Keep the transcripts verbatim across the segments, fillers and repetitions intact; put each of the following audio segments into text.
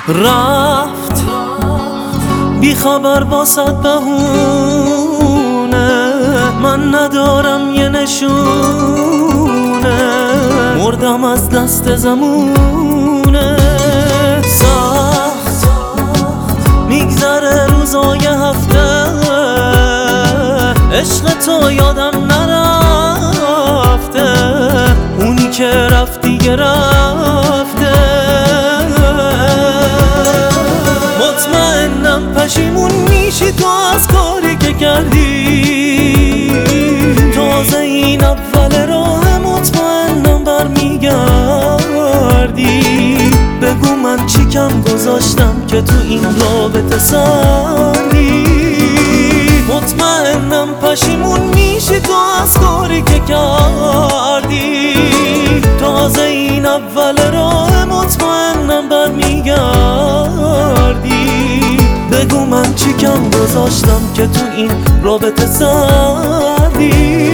رفت بی خبر واسط بهونه، من ندارم یه نشونه، مردم از دست زمونه. سخت میگذره روزای هفته، عشق تو یادم نرفته، اونی که رفت دیگه رفته. مطمئنم پشیمون میشی تو از کاری که کردی، تازه این اول راه مطمئنم برمیگردی. بگو من چی کم گذاشتم که تو این رابطه سردی. مطمئنم پشیمون میشی تو از کاری که کردی، تازه این اول راه مطمئنم برمیگردی. بگو من چی کم گذاشتم که تو این رابطه سردی.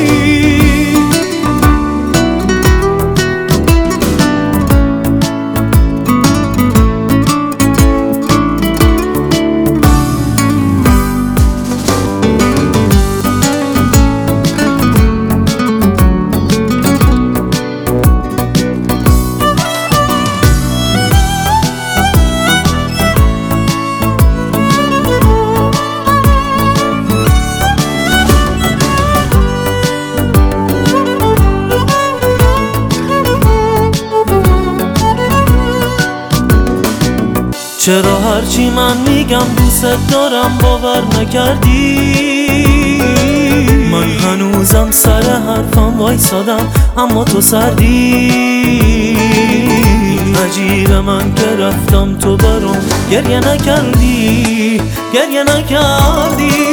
چرا هرچی من میگم دوست دارم باور نکردی؟ من هنوزم سر حرفم وایسادم اما تو سردی. عجیبه من که رفتم تو برام گریه نکردی، گریه نکردی.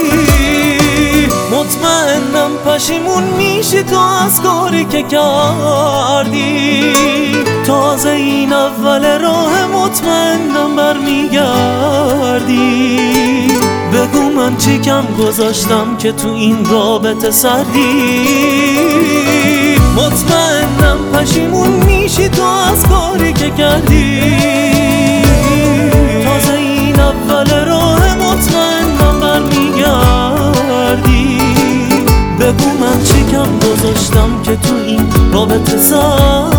مطمئنم پشیمون میشی تو از کاری که کردی، تازه این اول راه مطمئنم برمیگردی. بگو من چی کم گذاشتم که تو این رابطه سردی. مطمئنم پشیمون میشی تو از کاری که کردی، تازه این اول راه مطمئنم برمیگردی. بگو من چی کم گذاشتم که تو این رابطه سردی.